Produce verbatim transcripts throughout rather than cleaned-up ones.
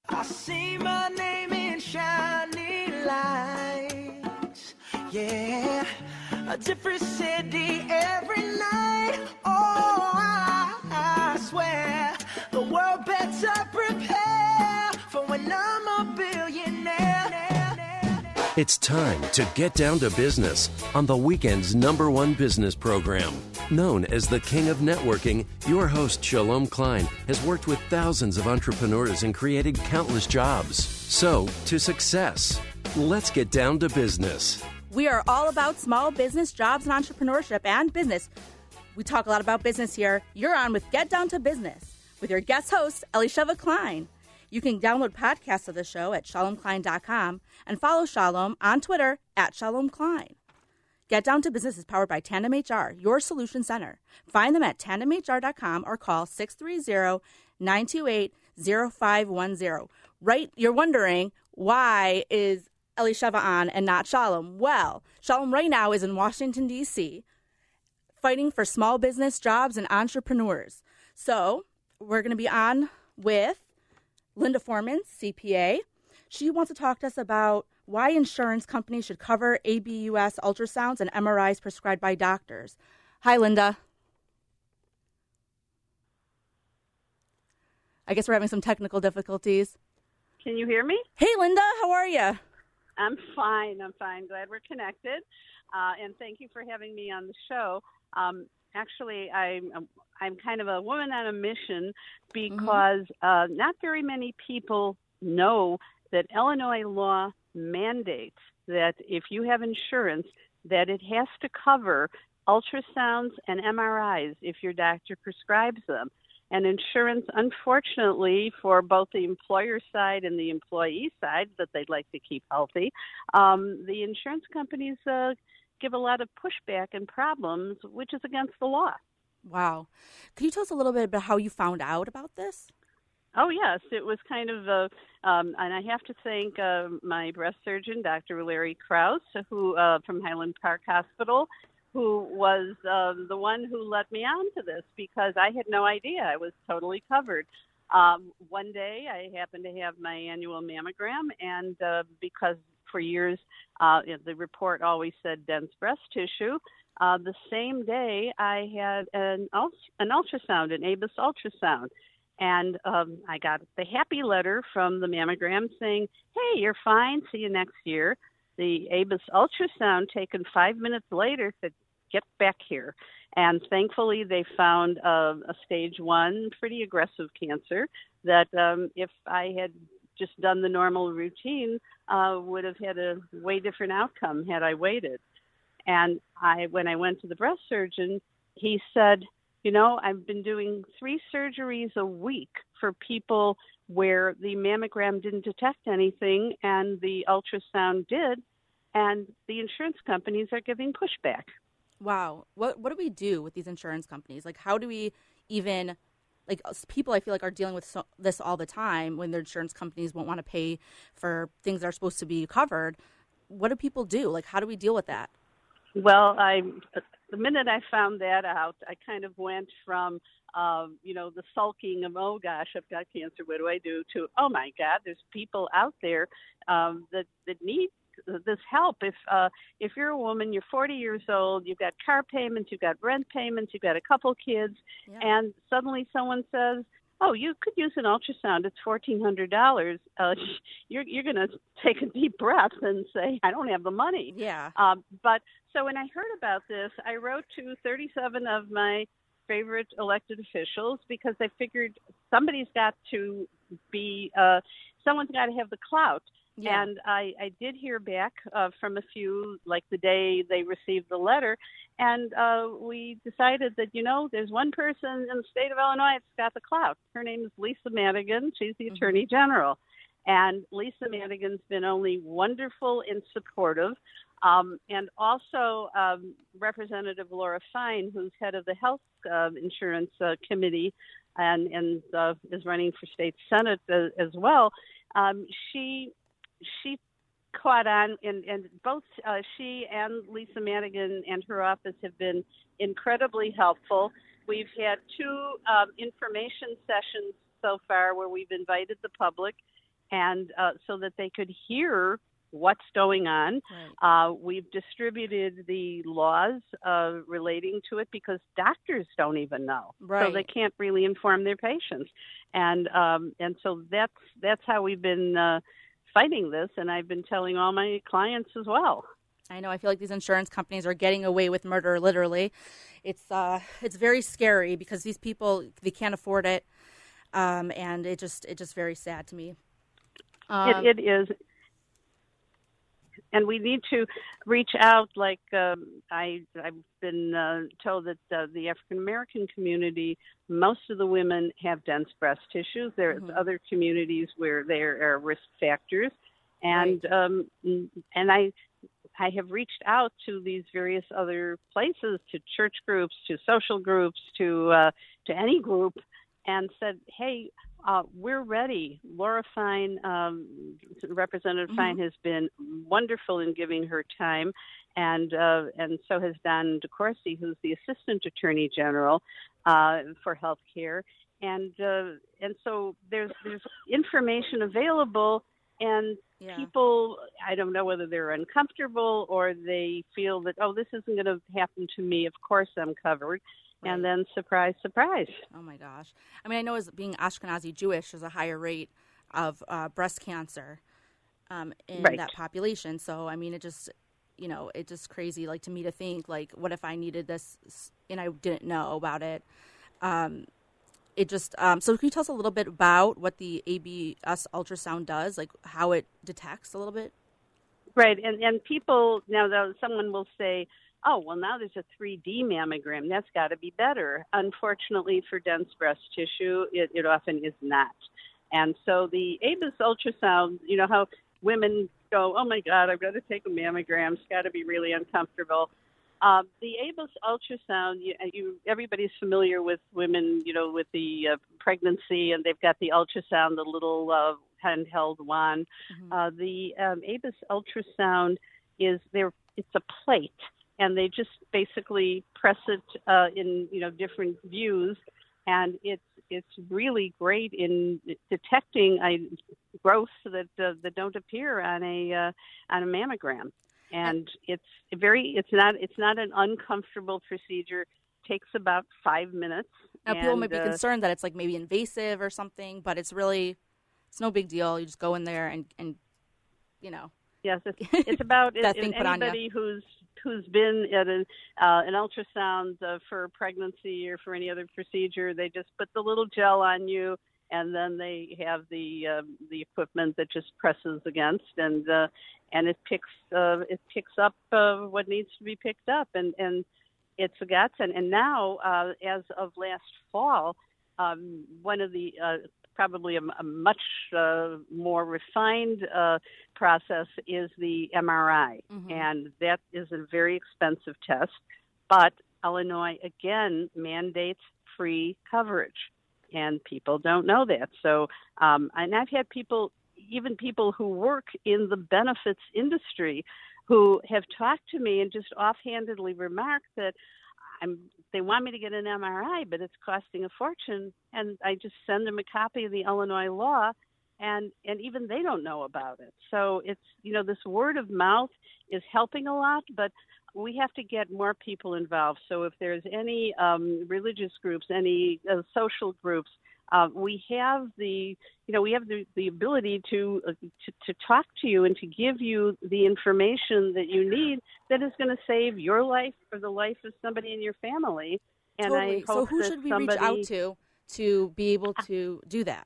I see my name in shining lights, yeah, a different city every night. Oh, I, I swear the world better prepare for when I'm a billionaire. It's time to get down to business on the weekend's number one business program. Known as the King of Networking, your host, Shalom Klein, has worked with thousands of entrepreneurs and created countless jobs. So, to success. Let's get down to business. We are all about small business, jobs, and entrepreneurship and business. We talk a lot about business here. You're on with Get Down to Business with your guest host, Elisheva Klein. You can download podcasts of the show at shalom klein dot com and follow Shalom on Twitter at Shalom Klein. Get Down to Business is powered by Tandem H R, your solution center. Find them at tandem h r dot com or call six three zero, nine two eight, zero five one zero. Right, you're wondering, why is Elisheva on and not Shalom? Well, Shalom right now is in Washington, D C, fighting for small business, jobs, and entrepreneurs. So we're going to be on with Linda Foreman, C P A. She wants to talk to us about why insurance companies should cover A B U S ultrasounds and M R Is prescribed by doctors. Hi, Linda. I guess we're having some technical difficulties. Can you hear me? Hey, Linda, how are you? I'm fine. I'm fine. Glad we're connected. Uh, and thank you for having me on the show. Um, actually, I'm, I'm kind of a woman on a mission because mm-hmm. uh, not very many people know that Illinois law mandates that if you have insurance, that it has to cover ultrasounds and M R Is if your doctor prescribes them. And insurance, unfortunately, for both the employer side and the employee side that they'd like to keep healthy, um, the insurance companies uh, give a lot of pushback and problems, which is against the law. Wow. Could you tell us a little bit about how you found out about this? Oh, yes. It was kind of, uh, um, and I have to thank uh, my breast surgeon, Doctor Larry Krause, who uh, from Highland Park Hospital, who was uh, the one who let me on to this because I had no idea. I was totally covered. Um, one day I happened to have my annual mammogram, and uh, because for years uh, the report always said dense breast tissue, uh, the same day I had an, ult- an ultrasound, an A B U S ultrasound. And um, I got the happy letter from the mammogram saying, hey, you're fine. See you next year. The A B U S ultrasound taken five minutes later said, get back here. And thankfully, they found uh, a stage one, pretty aggressive cancer that um, if I had just done the normal routine, uh, would have had a way different outcome had I waited. And I, when I went to the breast surgeon, he said, you know, I've been doing three surgeries a week for people where the mammogram didn't detect anything and the ultrasound did, and the insurance companies are giving pushback. Wow. What what do we do with these insurance companies? Like, how do we even, like, people I feel like are dealing with so, this all the time when their insurance companies won't want to pay for things that are supposed to be covered. What do people do? Like, how do we deal with that? Well, I the minute I found that out, I kind of went from, uh, you know, the sulking of, oh, gosh, I've got cancer, what do I do, to, oh, my God, there's people out there um, that, that need this help. If uh, if you're a woman, you're forty years old, you've got car payments, you've got rent payments, you've got a couple kids, yeah. and suddenly someone says, oh, you could use an ultrasound, it's fourteen hundred dollars, uh, you're, you're going to take a deep breath and say, I don't have the money. Yeah. Um, but so when I heard about this, I wrote to thirty-seven of my favorite elected officials because I figured somebody's got to be, uh, someone's got to have the clout. Yeah. And I, I did hear back uh, from a few, like the day they received the letter, and uh, we decided that, you know, there's one person in the state of Illinois that's got the clout. Her name is Lisa Madigan. She's the mm-hmm. Attorney General. And Lisa Madigan's been only wonderful and supportive. Um, and also um, Representative Laura Fine, who's head of the Health uh, Insurance uh, Committee and, and uh, is running for state Senate uh, as well, um, she... She caught on, and, and both uh, she and Lisa Madigan and her office have been incredibly helpful. We've had two um, information sessions so far where we've invited the public, and uh, so that they could hear what's going on. Right. Uh, we've distributed the laws uh, relating to it because doctors don't even know, Right. so they can't really inform their patients, and um, and so that's that's how we've been uh, fighting this, and I've been telling all my clients as well. I know. I feel like these insurance companies are getting away with murder. Literally, it's uh, it's very scary because these people, they can't afford it, um, and it just it's just very sad to me. Um, it, it is. And we need to reach out. Like um, I, I've been uh, told that uh, the African American community, most of the women have dense breast tissue. There's Mhm. other communities where there are risk factors, and Right. um, and I, I have reached out to these various other places, to church groups, to social groups, to uh, to any group, and said, hey. Uh, we're ready. Laura Fine, um, Representative Mhm. Fine, has been wonderful in giving her time, and uh, and so has Don DeCourcy, who's the Assistant Attorney General uh, for Healthcare, and uh, and so there's there's information available, and Yeah. people, I don't know whether they're uncomfortable or they feel that, oh, this isn't going to happen to me. Of course, I'm covered. Right. And then, surprise, surprise. Oh, my gosh. I mean, I know as being Ashkenazi Jewish, there's a higher rate of uh, breast cancer um, in Right. that population. So, I mean, it just, you know, it's just crazy, like, to me to think, like, what if I needed this and I didn't know about it? Um, it just, um, so can you tell us a little bit about what the A B S ultrasound does, like how it detects a little bit? Right. And, and people, now though, someone will say, oh, well, now there's a three D mammogram. That's got to be better. Unfortunately, for dense breast tissue, it, it often is not. And so the A B S ultrasound, you know how women go, oh, my God, I've got to take a mammogram. It's got to be really uncomfortable. Uh, the A B S ultrasound, you, you, everybody's familiar with women, you know, with the uh, pregnancy, and they've got the ultrasound, the little uh, handheld wand. Mm-hmm. Uh, the um, A B S ultrasound is there. It's a plate. And they just basically press it uh, in, you know, different views, and it's it's really great in detecting uh, growths that uh, that don't appear on a uh, on a mammogram. And it's very it's not it's not an uncomfortable procedure. It takes about five minutes. Now, and, people might be uh, concerned that it's like maybe invasive or something, but it's really it's no big deal. You just go in there and and you know. Yes, it's, it's about that it, thing put on anybody you. who's who's been at an uh, an ultrasound uh, for pregnancy or for any other procedure. They just put the little gel on you, and then they have the uh, the equipment that just presses against, and uh, and it picks uh, it picks up uh, what needs to be picked up, and and it's a godsend. And now, uh, as of last fall, um, one of the uh, probably a, a much uh, more refined uh, process is the M R I. Mm-hmm. And that is a very expensive test. But Illinois, again, mandates free coverage. And people don't know that. So, um, and I've had people, even people who work in the benefits industry, who have talked to me and just offhandedly remarked that I'm, they want me to get an M R I, but it's costing a fortune. And I just send them a copy of the Illinois law, and, and even they don't know about it. So it's, you know, this word of mouth is helping a lot, but we have to get more people involved. So if there's any um, religious groups, any uh, social groups, uh, we have the, you know, we have the, the ability to, uh, to to talk to you and to give you the information that you need that is going to save your life or the life of somebody in your family. And totally. I hope so who that should we somebody, reach out to to be able to do that?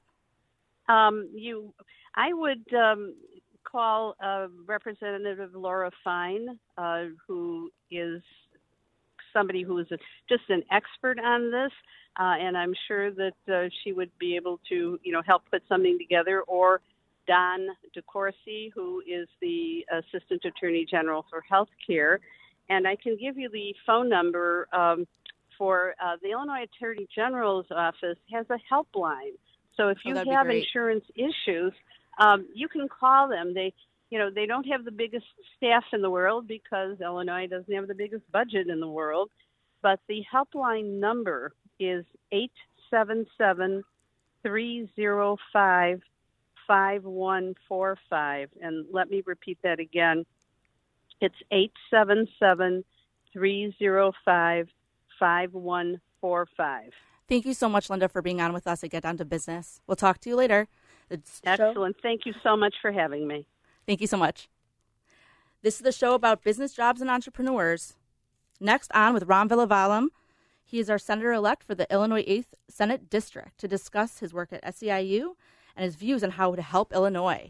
Um, you, I would um, call uh, Representative Laura Fine, uh, who is somebody who is a, just an expert on this, uh, and I'm sure that uh, she would be able to, you know, help put something together. Or Don DeCourcy, who is the Assistant Attorney General for Healthcare, and I can give you the phone number um, for uh, the Illinois Attorney General's office has a helpline. So if you oh, have insurance issues, um, you can call them. They, you know, they don't have the biggest staff in the world because Illinois doesn't have the biggest budget in the world. But the helpline number is eight seven seven, three zero five, five one four five. And let me repeat that again. It's eight seven seven, three zero five, five one four five. Thank you so much, Linda, for being on with us at Get Down to Business. We'll talk to you later. It's Excellent. Show. Thank you so much for having me. Thank you so much. This is the show about business, jobs, and entrepreneurs. Next on with Ram Villavalam. He is our Senator-elect for the Illinois eighth Senate District to discuss his work at S E I U and his views on how to help Illinois.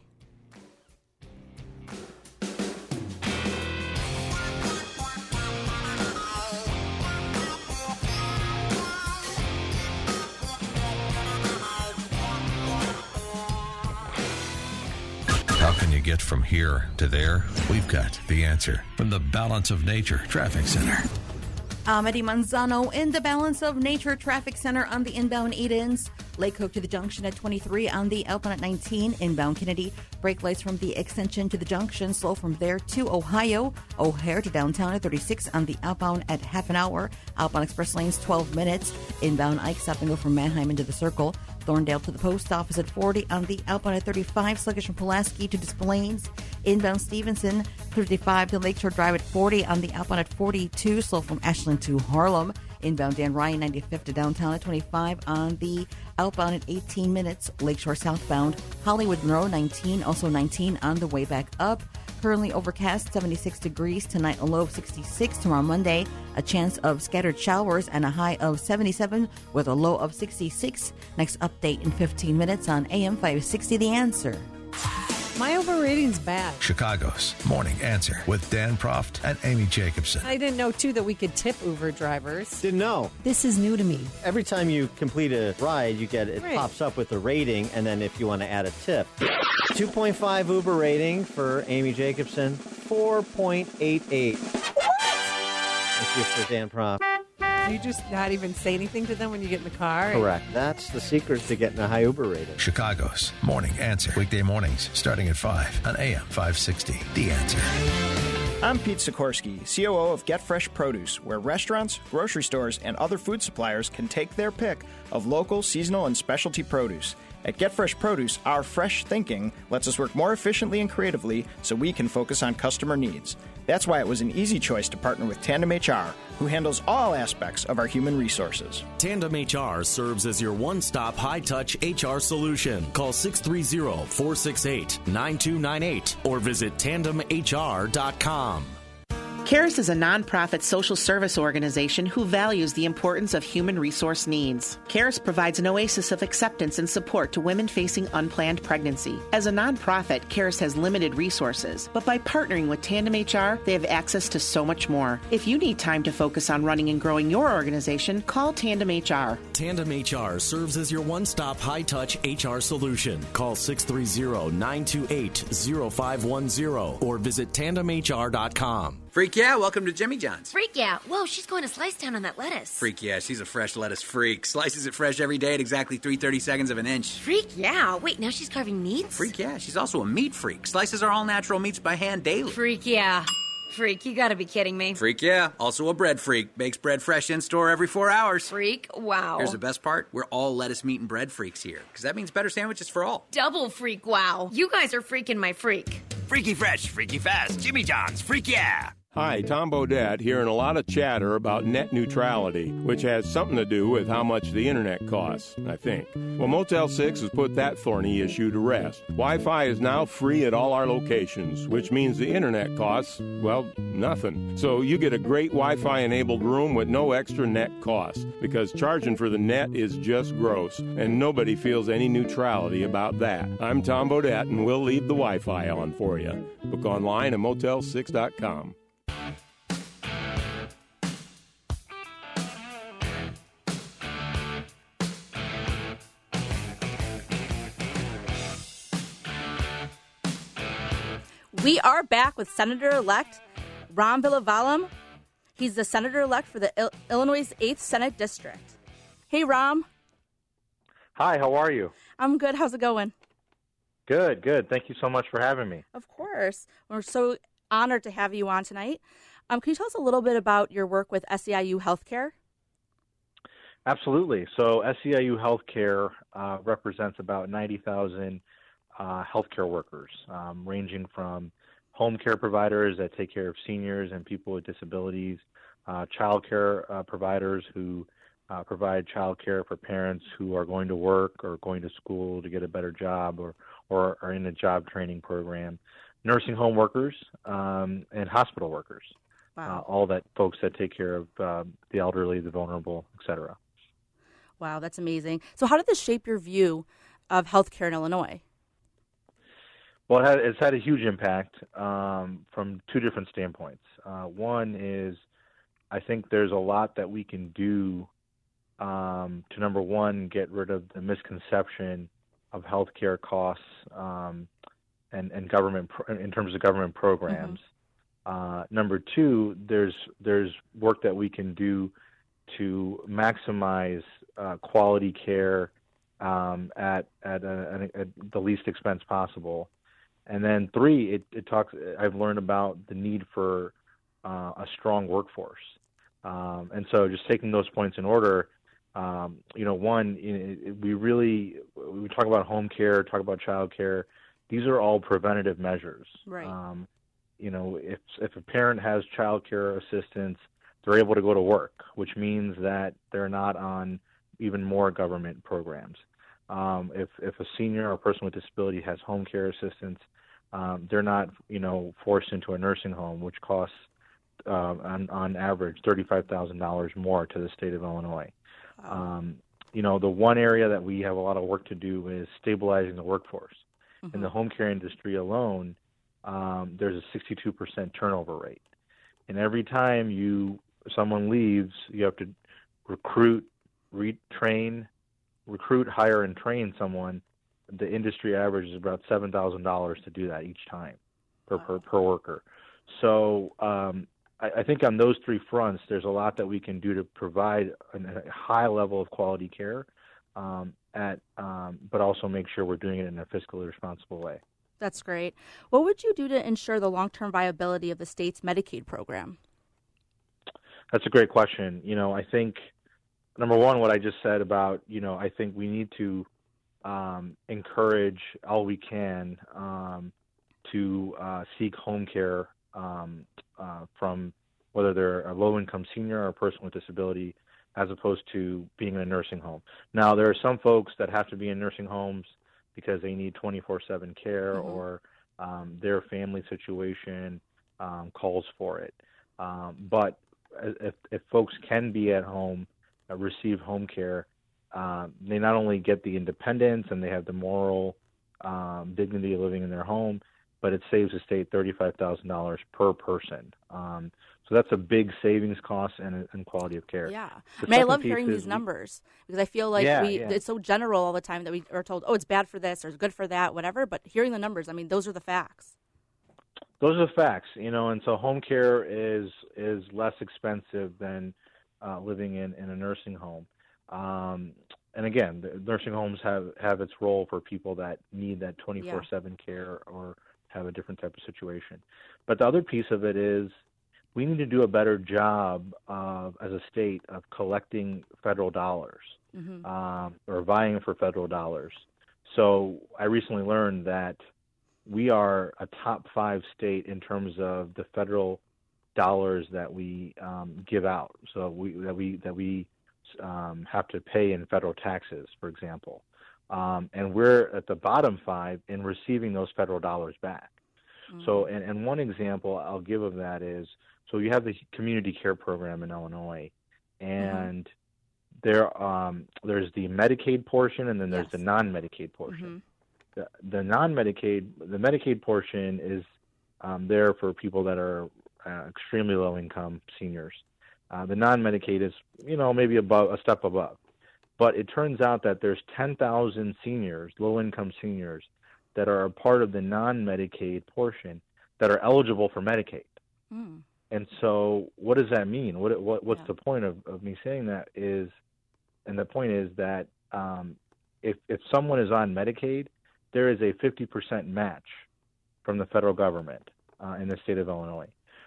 How can you get from here to there? We've got the answer from the Balance of Nature Traffic Center. I'm Eddie Manzano in the Balance of Nature Traffic Center on the inbound eight-ins. Lake Hope to the junction at twenty-three, on the outbound at nineteen, inbound Kennedy. Brake lights from the extension to the junction, slow from there to Ohio. O'Hare to downtown at thirty-six, on the outbound at half an hour. Outbound express lanes twelve minutes. Inbound Ike stop and go from Manheim into the Circle. Thorndale to the post office at forty, on the outbound at thirty-five, sluggish from Pulaski to Des Plaines. Inbound Stevenson, fifty-five to Lakeshore Drive at forty, on the outbound at forty-two, slow from Ashland to Harlem. Inbound Dan Ryan, ninety-fifth to downtown at twenty-five, on the outbound at eighteen minutes. Lakeshore southbound, Hollywood Monroe, nineteen, also nineteen on the way back up. Currently overcast, seventy-six degrees. Tonight, a low of sixty-six. Tomorrow, Monday, a chance of scattered showers and a high of seventy-seven with a low of sixty-six. Next update in fifteen minutes on A M five sixty, The Answer. My overrating's bad. Chicago's Morning Answer with Dan Proft and Amy Jacobson. I didn't know, too, that we could tip Uber drivers. Didn't know. This is new to me. Every time you complete a ride, you get it right. pops up with a rating, and then if you want to add a tip. two point five Uber rating for Amy Jacobson, four point eight eight. What? Thank you for Dan Proft. You just not even say anything to them when you get in the car? Correct. That's the secret to getting a high Uber rating. Chicago's Morning Answer. Weekday mornings starting at five on A M five sixty. The Answer. I'm Pete Sikorsky, C O O of Get Fresh Produce, where restaurants, grocery stores, and other food suppliers can take their pick of local, seasonal, and specialty produce. At Get Fresh Produce, our fresh thinking lets us work more efficiently and creatively so we can focus on customer needs. That's why it was an easy choice to partner with Tandem H R, who handles all aspects of our human resources. Tandem H R serves as your one-stop high-touch H R solution. Call six three zero, four six eight, nine two nine eight or visit tandem h r dot com. CARES is a nonprofit social service organization who values the importance of human resource needs. CARES provides an oasis of acceptance and support to women facing unplanned pregnancy. As a nonprofit, CARES has limited resources, but by partnering with Tandem H R, they have access to so much more. If you need time to focus on running and growing your organization, call Tandem H R. Tandem H R serves as your one-stop high-touch H R solution. Call six three zero, nine two eight, zero five one zero or visit tandem h r dot com. Freak yeah, welcome to Jimmy John's. Freak yeah. Whoa, she's going to slice down on that lettuce. Freak yeah, she's a fresh lettuce freak. Slices it fresh every day at exactly three thirty-seconds of an inch. Freak yeah. Wait, now she's carving meats? Freak yeah, she's also a meat freak. Slices are all natural meats by hand daily. Freak yeah. Freak, you gotta be kidding me. Freak yeah, also a bread freak. Makes bread fresh in store every four hours. Freak, wow. Here's the best part. We're all lettuce, meat, and bread freaks here. Because that means better sandwiches for all. Double freak, wow. You guys are freaking my freak. Freaky fresh, freaky fast. Jimmy John's, freak yeah. Hi, Tom Bodette, hearing a lot of chatter about net neutrality, which has something to do with how much the internet costs, I think. Well, Motel six has put that thorny issue to rest. Wi-Fi is now free at all our locations, which means the internet costs, well, nothing. So you get a great Wi-Fi enabled room with no extra net cost, because charging for the net is just gross, and nobody feels any neutrality about that. I'm Tom Bodette, and we'll leave the Wi-Fi on for you. Book online at motel six dot com. We are back with Senator-elect Ram Villavalam. He's the Senator-elect for the Il- Illinois eighth Senate District. Hey, Ram. Hi, how are you? I'm good. How's it going? Good, good. Thank you so much for having me. Of course. We're so honored to have you on tonight. Um, can you tell us a little bit about your work with S E I U Healthcare? Absolutely. So S E I U Healthcare uh, represents about ninety thousand uh, healthcare workers, um, ranging from home care providers that take care of seniors and people with disabilities, uh, child care uh, providers who uh, provide child care for parents who are going to work or going to school to get a better job or, or are in a job training program, nursing home workers, um, and hospital workers. Wow. Uh, all that folks that take care of uh, the elderly, the vulnerable, et cetera. Wow, that's amazing. So how did this shape your view of healthcare in Illinois? Well, it had, it's had a huge impact um, from two different standpoints. Uh, one is I think there's a lot that we can do um, to, number one, get rid of the misconception of healthcare costs um, and, and government pro- in terms of government programs. Mm-hmm. Uh, number two, there's there's work that we can do to maximize uh, quality care um, at at, a, at the least expense possible. And then three, it, it talks. I've learned about the need for uh, a strong workforce. Um, and so, just taking those points in order, um, you know, one, you know, we really we talk about home care, talk about child care. These are all preventative measures. Right. Um, you know, if if a parent has child care assistance, they're able to go to work, which means that they're not on even more government programs. Um, if if a senior or a person with disability has home care assistance, um, they're not, you know, forced into a nursing home, which costs uh, on on average thirty-five thousand dollars more to the state of Illinois. Wow. Um, you know, the one area that we have a lot of work to do is stabilizing the workforce. Mm-hmm. In the home care industry alone, um, there's a sixty-two percent turnover rate, and every time you someone leaves, you have to recruit, retrain, recruit, hire, and train someone. The industry average is about seven thousand dollars to do that each time per wow. per, per worker. So um, I, I think on those three fronts, there's a lot that we can do to provide a high level of quality care, um, at um, but also make sure we're doing it in a fiscally responsible way. That's great. What would you do to ensure the long-term viability of the state's Medicaid program? That's a great question. You know, I think, number one, what I just said about, you know, I think we need to um, encourage all we can um, to uh, seek home care um, uh, from whether they're a low-income senior or a person with disability, as opposed to being in a nursing home. Now, there are some folks that have to be in nursing homes because they need twenty-four seven care mm-hmm. or um, their family situation um, calls for it. Um, but if, if folks can be at home, uh, receive home care, uh, they not only get the independence and they have the moral um, dignity of living in their home, but it saves the state thirty-five thousand dollars per person. Um, so that's a big savings cost and, and quality of care. Yeah. I mean, I love hearing these we, numbers because I feel like yeah, we yeah. it's so general all the time that we are told, oh, it's bad for this or it's good for that, whatever. But hearing the numbers, I mean, those are the facts. Those are the facts, you know, and so home care is is less expensive than uh, living in, in a nursing home. Um, and again, the nursing homes have, have its role for people that need that twenty-four seven yeah. care or have a different type of situation. But the other piece of it is we need to do a better job of, as a state, of collecting federal dollars mm-hmm. um, or vying for federal dollars. So I recently learned that we are a top five state in terms of the federal dollars that we um, give out. So we that we that we um, have to pay in federal taxes, for example. Um, and we're at the bottom five in receiving those federal dollars back. Mm-hmm. So, and, and one example I'll give of that is, so you have the community care program in Illinois, and mm-hmm. there um, there's the Medicaid portion, and then there's yes. the non-Medicaid portion. Mm-hmm. The, the non-Medicaid, the Medicaid portion is um, there for people that are uh, extremely low-income seniors. Uh, the non-Medicaid is, you know, maybe above a step above. But it turns out that there's ten thousand seniors, low-income seniors, that are a part of the non-Medicaid portion that are eligible for Medicaid. Mm. And so what does that mean? What, what What's yeah. the point of, of me saying that is, and the point is that um, if, if someone is on Medicaid, there is a fifty percent match from the federal government uh, in the state of Illinois.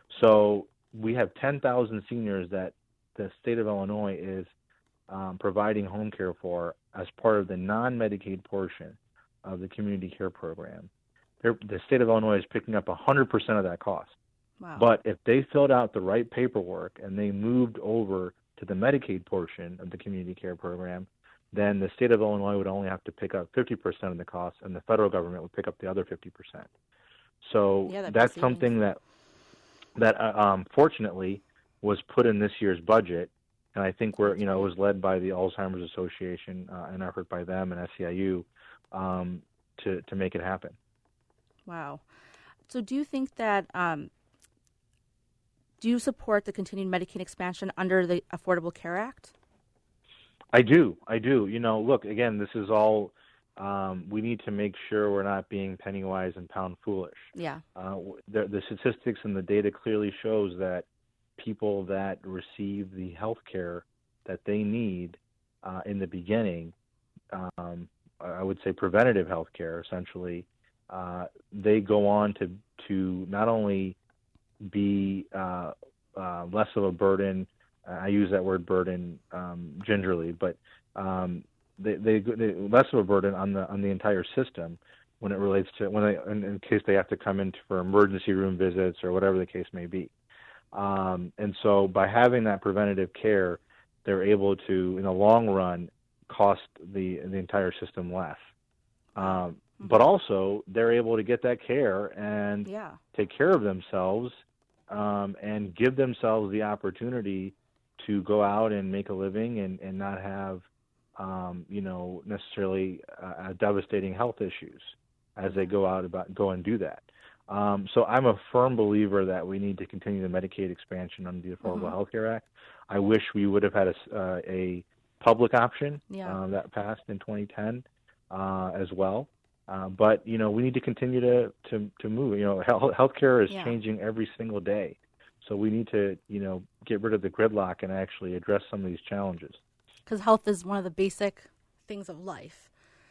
So we have ten thousand seniors that the state of Illinois is Um, providing home care for as part of the non-Medicaid portion of the community care program. They're, the state of Illinois is picking up one hundred percent of that cost. Wow. But if they filled out the right paperwork and they moved over to the Medicaid portion of the community care program, then the state of Illinois would only have to pick up fifty percent of the cost, and the federal government would pick up the other fifty percent. So Yeah, that'd be that's savings. something that that uh, um, fortunately was put in this year's budget, and I think we're you know it was led by the Alzheimer's Association, uh, an effort by them and S E I U um, to to make it happen. Wow. So do you think that, um, do you support the continued Medicaid expansion under the Affordable Care Act? I do. I do. You know, look, again, this is all, um, we need to make sure we're not being penny wise and pound foolish. Yeah. Uh, the, the statistics and the data clearly shows that people that receive the health care that they need uh, in the beginning, um, I would say preventative health care, essentially, uh, they go on to, to not only be uh, uh, less of a burden. I use that word burden um, gingerly, but um, they, they, they less of a burden on the on the entire system when it relates to when they in, in case they have to come in for emergency room visits or whatever the case may be. Um, and so by having that preventative care, they're able to, in the long run, cost the the entire system less. Um, but also, they're able to get that care and Yeah. take care of themselves um, and give themselves the opportunity to go out and make a living and, and not have, um, you know, necessarily uh, devastating health issues as they go out about go and do that. Um, so I'm a firm believer that we need to continue the Medicaid expansion under the Affordable Mhm. Health Care Act. I wish we would have had a, uh, a public option Yeah. uh, that passed in twenty ten uh, as well. Uh, but, you know, we need to continue to, to, to move. You know, health, healthcare is Yeah. changing every single day. So we need to, you know, get rid of the gridlock and actually address some of these challenges. Because health is one of the basic things of life.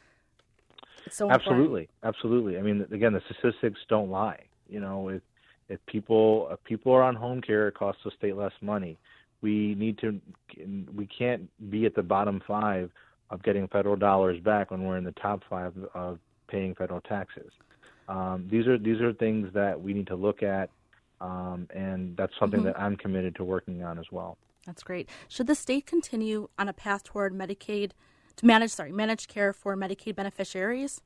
It's so important. Absolutely, absolutely. I mean, again, the statistics don't lie. You know, if if people if people are on home care, it costs the state less money. We need to, we can't be at the bottom five of getting federal dollars back when we're in the top five of paying federal taxes. Um, these are these are things that we need to look at, um, and that's something Mhm. that I'm committed to working on as well. That's great. Should the state continue on a path toward Medicaid to manage, sorry, managed care for Medicaid beneficiaries?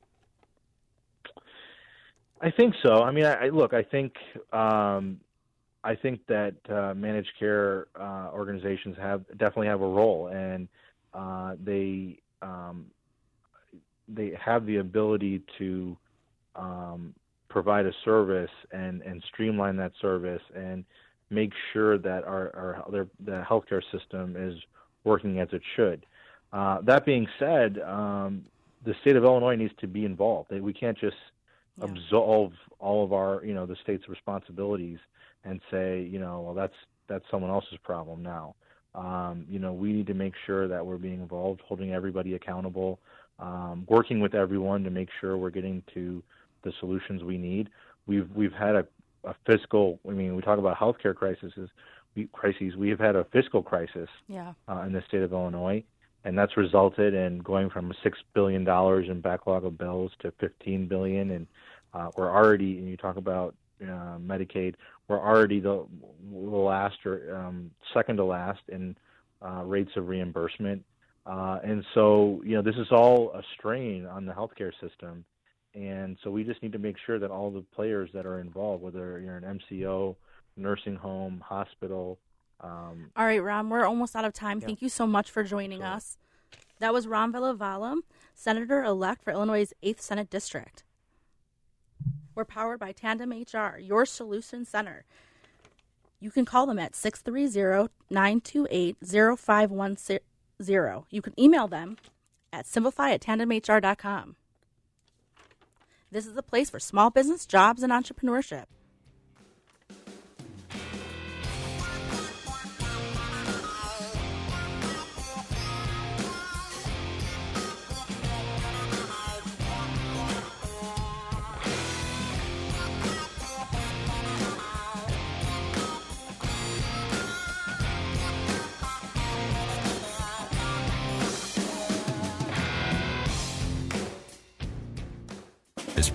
I think so. I mean, I, I look. I think um, I think that uh, managed care uh, organizations have definitely have a role, and uh, they um, they have the ability to um, provide a service and, and streamline that service and make sure that our, our their, the healthcare system is working as it should. Uh, that being said, um, the state of Illinois needs to be involved. We can't just yeah. absolve all of our, you know, the state's responsibilities and say, you know, well, that's that's someone else's problem now. Um, you know, we need to make sure that we're being involved, holding everybody accountable, um, working with everyone to make sure we're getting to the solutions we need. We've we've had a, a fiscal. I mean, we talk about healthcare crises. We, crises. We have had a fiscal crisis yeah. uh, in the state of Illinois, and that's resulted in going from six billion dollars in backlog of bills to fifteen billion dollars, and uh, we're already. And you talk about uh, Medicaid. We're already the, the last or um, second to last in uh, rates of reimbursement, uh, and so you know this is all a strain on the healthcare system. And so we just need to make sure that all the players that are involved, whether you're an M C O, nursing home, hospital. Um, all right, Ram, we're almost out of time. Yeah. Thank you so much for joining sure. us. That was Ram Villavalam, Senator-elect for Illinois' eighth Senate District. We're powered by Tandem H R, your solution center. You can call them at six three zero, nine two eight, zero five one zero. You can email them at simplify at tandem h r dot com. This is the place for small business, jobs, and entrepreneurship.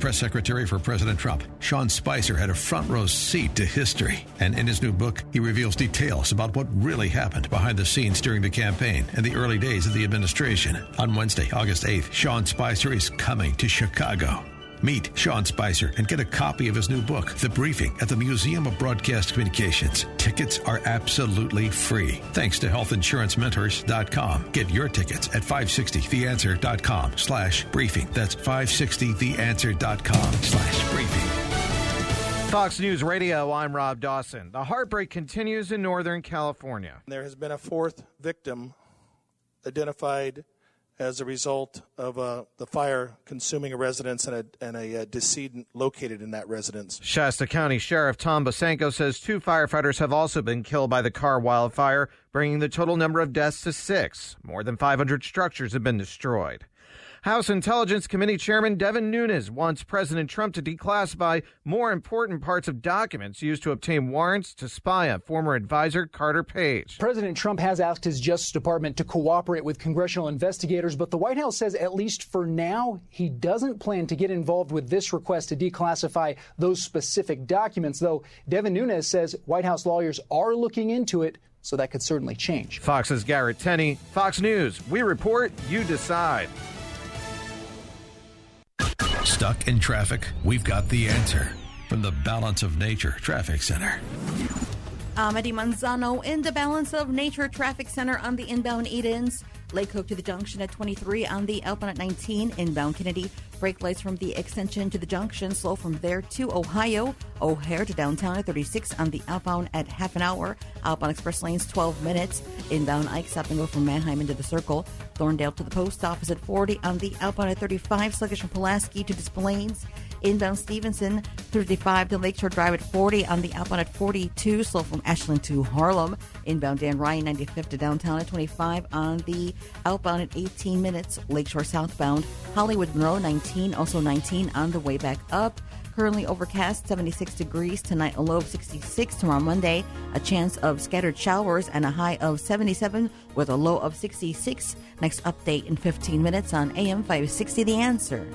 press secretary for President Trump, Sean Spicer, had a front row seat to history. And in his new book, he reveals details about what really happened behind the scenes during the campaign and the early days of the administration. On Wednesday, August eighth, Sean Spicer is coming to Chicago. Meet Sean Spicer and get a copy of his new book, The Briefing, at the Museum of Broadcast Communications. Tickets are absolutely free. Thanks to health insurance mentors dot com. Get your tickets at five sixty the answer dot com slash briefing. That's five sixty the answer dot com slash briefing. Fox News Radio, I'm Rob Dawson. The heartbreak continues in Northern California. There has been a fourth victim identified as a result of uh, the fire consuming a residence and a, and a uh, decedent located in that residence. Shasta County Sheriff Tom Bosanko says two firefighters have also been killed by the Carr wildfire, bringing the total number of deaths to six. More than five hundred structures have been destroyed. House Intelligence Committee Chairman Devin Nunes wants President Trump to declassify more important parts of documents used to obtain warrants to spy on former advisor Carter Page. President Trump has asked his Justice Department to cooperate with congressional investigators, but the White House says, at least for now, he doesn't plan to get involved with this request to declassify those specific documents, though Devin Nunes says White House lawyers are looking into it, so that could certainly change. Fox's Garrett Tenney. Fox News. We report, you decide. Stuck in traffic? We've got the answer. From the Balance of Nature Traffic Center. Amity Manzano in the Balance of Nature Traffic Center on the inbound Edens. Lake Hook to the junction at twenty-three, on the outbound at nineteen, inbound Kennedy. Brake lights from the extension to the junction, slow from there to Ohio. O'Hare to downtown at thirty-six, on the outbound at half an hour. Outbound express lanes twelve minutes. Inbound Ike stop and go from Manheim into the Circle. Thorndale to the post office at forty, on the outbound at thirty-five. Sluggish from Pulaski to Des Plaines. Inbound Stevenson, thirty-five to Lakeshore Drive at forty, on the outbound at forty-two, slow from Ashland to Harlem. Inbound Dan Ryan, ninety-fifth to downtown at twenty-five, on the outbound at eighteen minutes. Lakeshore southbound, Hollywood Monroe, nineteen, also nineteen on the way back up. Currently overcast, seventy-six degrees. Tonight, a low of sixty-six. Tomorrow, Monday, a chance of scattered showers and a high of seventy-seven with a low of sixty-six. Next update in fifteen minutes on A M five sixty, The Answer.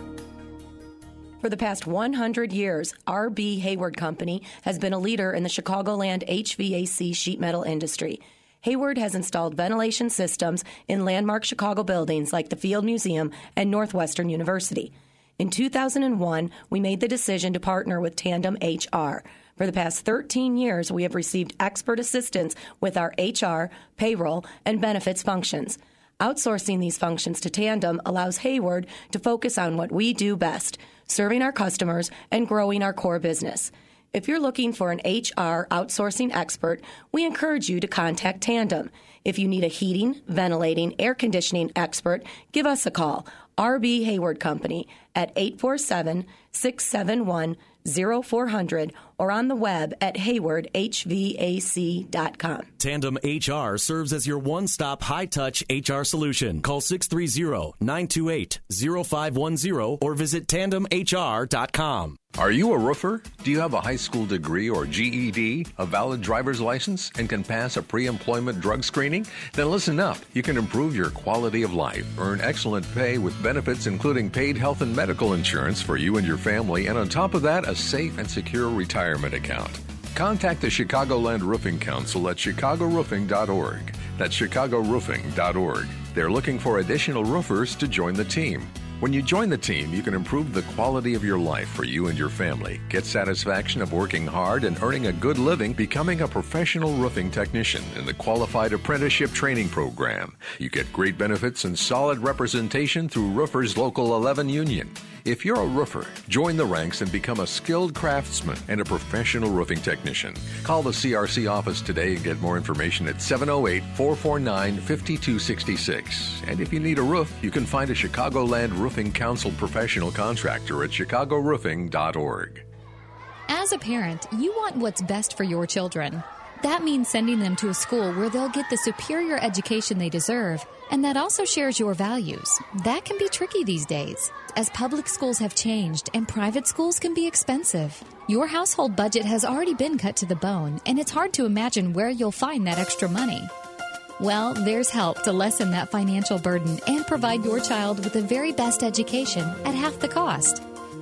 For the past one hundred years, R B. Hayward Company has been a leader in the Chicagoland H V A C sheet metal industry. Hayward has installed ventilation systems in landmark Chicago buildings like the Field Museum and Northwestern University. In two thousand one, we made the decision to partner with Tandem H R. For the past thirteen years, we have received expert assistance with our H R, payroll, and benefits functions. Outsourcing these functions to Tandem allows Hayward to focus on what we do best, serving our customers and growing our core business. If you're looking for an H R outsourcing expert, we encourage you to contact Tandem. If you need a heating, ventilating, air conditioning expert, give us a call. R B. Hayward Company at eight four seven, six seven one, zero four zero zero or on the web at hayward h v a c dot com. Tandem H R serves as your one-stop high-touch H R solution. Call six three zero, nine two eight, zero five one zero or visit tandem h r dot com. Are you a roofer? Do you have a high school degree or G E D, a valid driver's license, and can pass a pre-employment drug screening? Then listen up. You can improve your quality of life, earn excellent pay with benefits including paid health and medical insurance for you and your family, and on top of that, a safe and secure retirement account. Contact the Chicagoland Roofing Council at chicago roofing dot org. That's chicago roofing dot org. They're looking for additional roofers to join the team. When you join the team, you can improve the quality of your life for you and your family, get satisfaction of working hard and earning a good living, becoming a professional roofing technician in the Qualified Apprenticeship Training Program. You get great benefits and solid representation through Roofers Local eleven Union. If you're a roofer, join the ranks and become a skilled craftsman and a professional roofing technician. Call the C R C office today and get more information at seven oh eight, four four nine, five two six six. And if you need a roof, you can find a Chicagoland Roofing Council professional contractor at chicago roofing dot org. As a parent, you want what's best for your children. That means sending them to a school where they'll get the superior education they deserve, and that also shares your values. That can be tricky these days, as public schools have changed and private schools can be expensive. Your household budget has already been cut to the bone, and it's hard to imagine where you'll find that extra money. Well, there's help to lessen that financial burden and provide your child with the very best education at half the cost.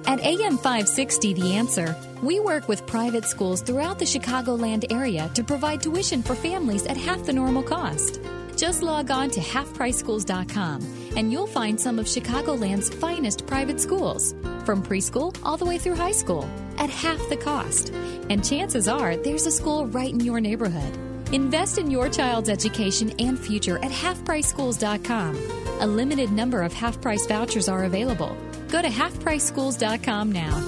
At A M five sixty The Answer, we work with private schools throughout the Chicagoland area to provide tuition for families at half the normal cost. Just log on to half price schools dot com and you'll find some of Chicagoland's finest private schools, from preschool all the way through high school, at half the cost. And chances are there's a school right in your neighborhood. Invest in your child's education and future at half price schools dot com. A limited number of half-price vouchers are available. Go to half price schools dot com now.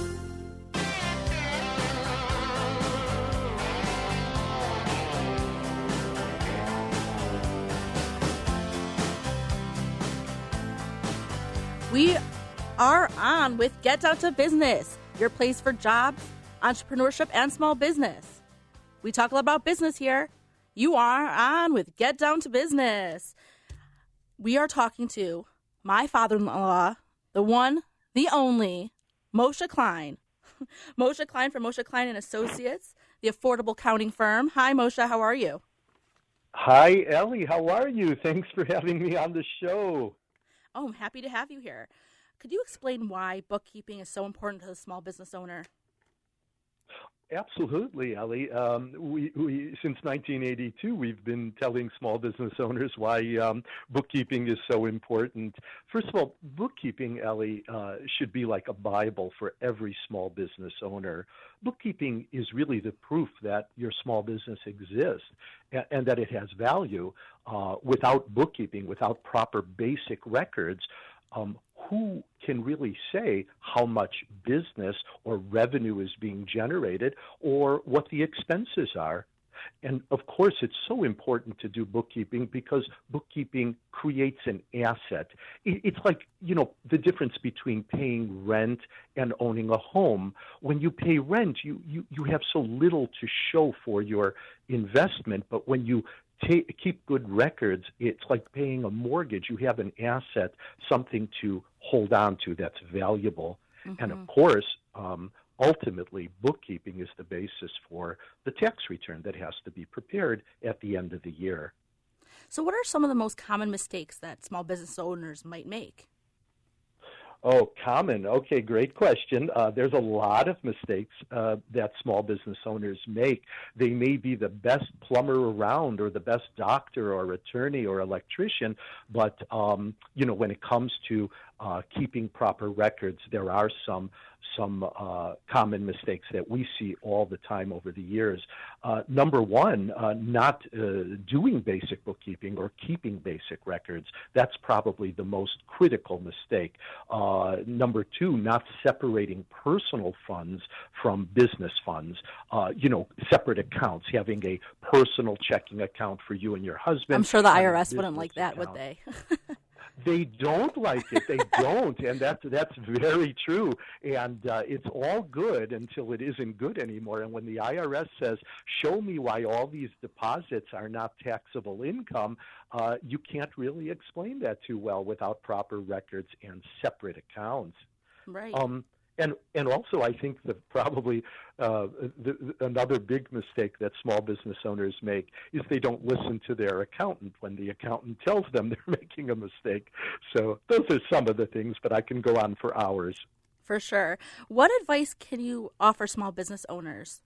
We are on with Get Down to Business, your place for jobs, entrepreneurship, and small business. We talk a lot about business here. You are on with Get Down to Business. We are talking to my father-in-law, the one, the only, Moshe Klein. Moshe Klein from Moshe Klein and Associates, the affordable accounting firm. Hi, Moshe. How are you? Hi, Ellie. How are you? Thanks for having me on the show. Oh, I'm happy to have you here. Could you explain why bookkeeping is so important to the small business owner? Absolutely, Ellie. Um, we, we since nineteen eighty-two, we've been telling small business owners why um, bookkeeping is so important. First of all, bookkeeping, Ellie, uh, should be like a Bible for every small business owner. Bookkeeping is really the proof that your small business exists and, and that it has value. Uh, without bookkeeping, without proper basic records, um, who can really say how much business or revenue is being generated or what the expenses are? And of course, it's so important to do bookkeeping because bookkeeping creates an asset. It's like, you know, the difference between paying rent and owning a home. When you pay rent, you, you, you have so little to show for your investment, but when you Take, keep good records, it's like paying a mortgage. You have an asset, something to hold on to that's valuable. Mm-hmm. And of course, um, ultimately, bookkeeping is the basis for the tax return that has to be prepared at the end of the year. So what are some of the most common mistakes that small business owners might make? Oh, common. Okay, great question. Uh, there's a lot of mistakes uh, that small business owners make. They may be the best plumber around or the best doctor or attorney or electrician, but, um, you know, when it comes to uh, keeping proper records, there are some some uh, common mistakes that we see all the time over the years. Uh, number one, uh, not uh, doing basic bookkeeping or keeping basic records. That's probably the most critical mistake. Uh, number two, not separating personal funds from business funds. Uh, you know, separate accounts, having a personal checking account for you and your husband. I'm sure the I R S wouldn't like that, account. Would they? They don't like it. They don't, and that's that's very true. And uh, it's all good until it isn't good anymore. And when the I R S says, "Show me why all these deposits are not taxable income," uh, you can't really explain that too well without proper records and separate accounts. Right. Um, And and also, I think that probably uh, the, the, another big mistake that small business owners make is they don't listen to their accountant when the accountant tells them they're making a mistake. So those are some of the things, but I can go on for hours. For sure. What advice can you offer small business owners?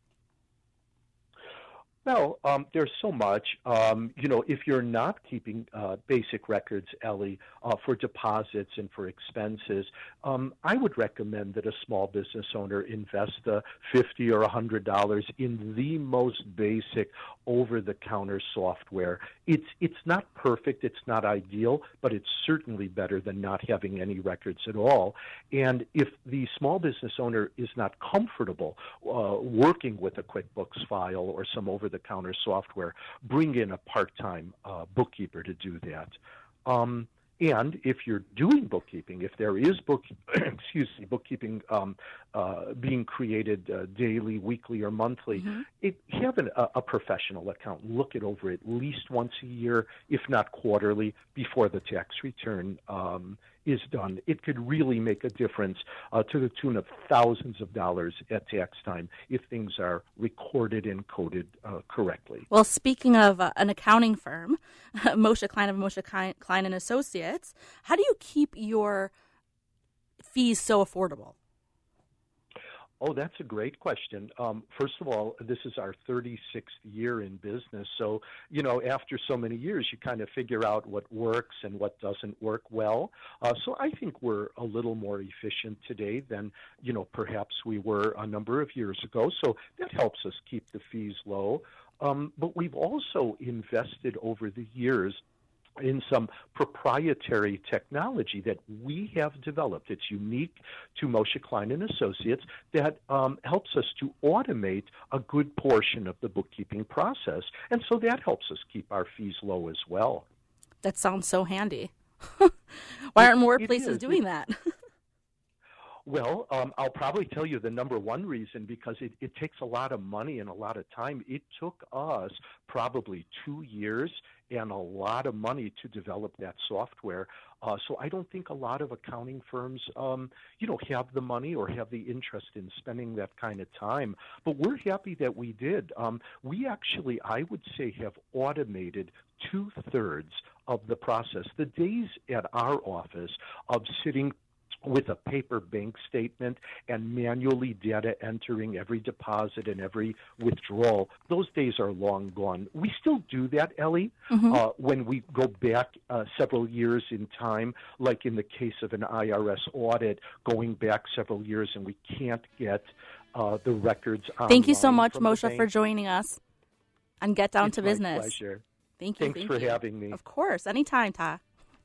Well, um, there's so much. Um, you know, if you're not keeping uh, basic records, Ellie, uh, for deposits and for expenses, um, I would recommend that a small business owner invest uh, fifty dollars or one hundred dollars in the most basic over-the-counter software. It's it's not perfect, it's not ideal, but it's certainly better than not having any records at all. And if the small business owner is not comfortable uh, working with a QuickBooks file or some over-the-counter software, bring in a part-time uh, bookkeeper to do that. Um, And if you're doing bookkeeping, if there is book, excuse me, bookkeeping um, uh, being created uh, daily, weekly, or monthly, mm-hmm. it, have an, a, a professional accountant look it over at least once a year, if not quarterly, before the tax return um, is done. It could really make a difference uh, to the tune of thousands of dollars at tax time if things are recorded and coded uh, correctly. Well, speaking of uh, an accounting firm, Moshe Klein of Moshe Klein and Associates, how do you keep your fees so affordable? Oh, that's a great question. Um, first of all, this is our thirty-sixth year in business. So, you know, after so many years, you kind of figure out what works and what doesn't work well. Uh, so I think we're a little more efficient today than, you know, perhaps we were a number of years ago. So that helps us keep the fees low. Um, but we've also invested over the years in some proprietary technology that we have developed. It's unique to Moshe Klein and Associates that um, helps us to automate a good portion of the bookkeeping process. And so that helps us keep our fees low as well. That sounds so handy. Why aren't more It places is. doing that? Well, um, I'll probably tell you the number one reason, because it, it takes a lot of money and a lot of time. It took us probably two years and a lot of money to develop that software. Uh, so I don't think a lot of accounting firms, um, you know, have the money or have the interest in spending that kind of time. But we're happy that we did. Um, we actually, I would say, have automated two-thirds of the process. The days at our office of sitting with a paper bank statement and manually data entering every deposit and every withdrawal, those days are long gone. We still do that, Ellie, Mm-hmm. uh, when we go back uh, several years in time, like in the case of an I R S audit, going back several years and we can't get uh, the records online. Thank you so much, from the Moshe, bank. for joining us and Get Down It's to my Business. pleasure. Thank you. Thanks thank for you. having me. Of course. Anytime, Ta.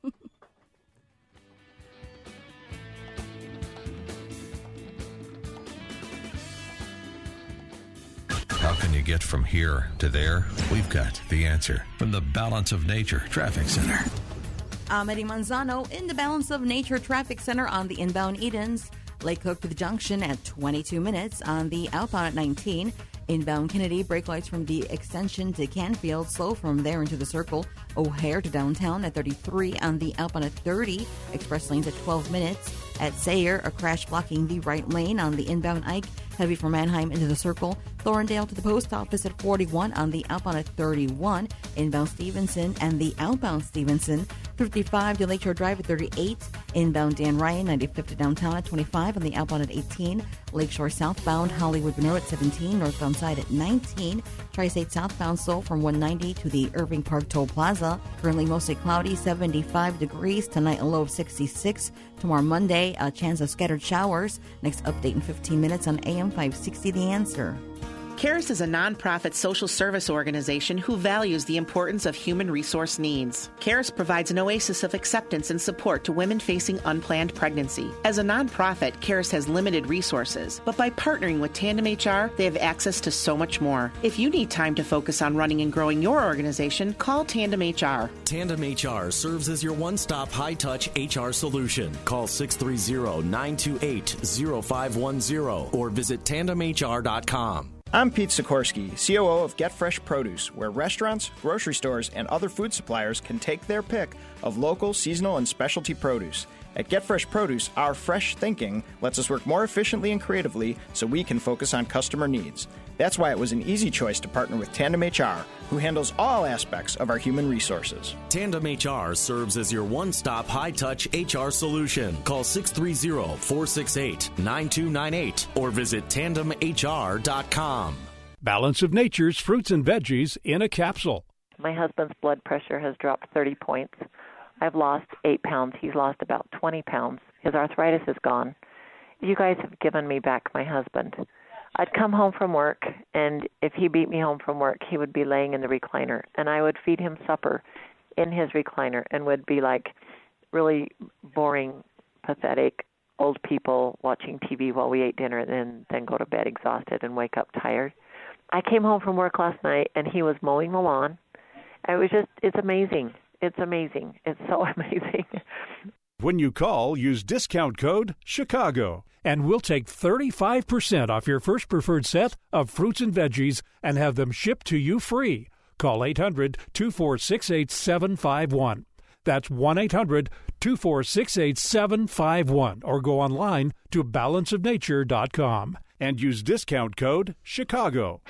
How can you get from here to there? We've got the answer from the Balance of Nature Traffic Center. I'm Eddie Manzano in the Balance of Nature Traffic Center on the inbound Edens. Lake Cook to the junction at twenty-two minutes on the outbound at nineteen. Inbound Kennedy, brake lights from the extension to Canfield, slow from there into the circle. O'Hare to downtown at thirty-three on the outbound at thirty. Express lanes at twelve minutes. At Sayre, a crash blocking the right lane on the inbound Ike. Heavy from Manheim into the circle. Thorndale to the post office at forty-one on the outbound at thirty-one. Inbound Stevenson and the outbound Stevenson. fifty-five to Lakeshore Drive at thirty-eight. Inbound Dan Ryan, ninety-fifth to downtown at twenty-five on the outbound at eighteen. Lakeshore southbound Hollywood Monroe at seventeen. Northbound side at nineteen. Tri-State southbound Seoul from one ninety to the Irving Park Toll Plaza. Currently mostly cloudy, seventy-five degrees. Tonight a low of sixty-six. Tomorrow Monday, a chance of scattered showers. Next update in fifteen minutes on A M five sixty The Answer. CARES is a nonprofit social service organization who values the importance of human resource needs. CARES provides an oasis of acceptance and support to women facing unplanned pregnancy. As a nonprofit, CARES has limited resources, but by partnering with Tandem H R, they have access to so much more. If you need time to focus on running and growing your organization, call Tandem H R. Tandem H R serves as your one-stop high-touch H R solution. Call six three zero, nine two eight, zero five one zero or visit tandem h r dot com. I'm Pete Sikorsky, C O O of Get Fresh Produce, where restaurants, grocery stores, and other food suppliers can take their pick of local, seasonal, and specialty produce. At Get Fresh Produce, our fresh thinking lets us work more efficiently and creatively so we can focus on customer needs. That's why it was an easy choice to partner with Tandem H R, who handles all aspects of our human resources. Tandem H R serves as your one-stop high-touch H R solution. Call six three zero, four six eight, nine two nine eight or visit tandem h r dot com. Balance of Nature's fruits and veggies in a capsule. My husband's blood pressure has dropped thirty points. I've lost eight pounds. He's lost about twenty pounds. His arthritis is gone. You guys have given me back my husband. I'd come home from work, and if he beat me home from work, he would be laying in the recliner, and I would feed him supper in his recliner and would be like really boring, pathetic old people watching T V while we ate dinner and then, then go to bed exhausted and wake up tired. I came home from work last night, and he was mowing the lawn. It was just, it's amazing. It's amazing. It's so amazing. When you call, use discount code CHICAGO, and we'll take thirty-five percent off your first preferred set of fruits and veggies and have them shipped to you free. Call eight hundred, two four six, eight seven five one. That's one eight hundred, two four six, eight seven five one, or go online to balance of nature dot com and use discount code CHICAGO.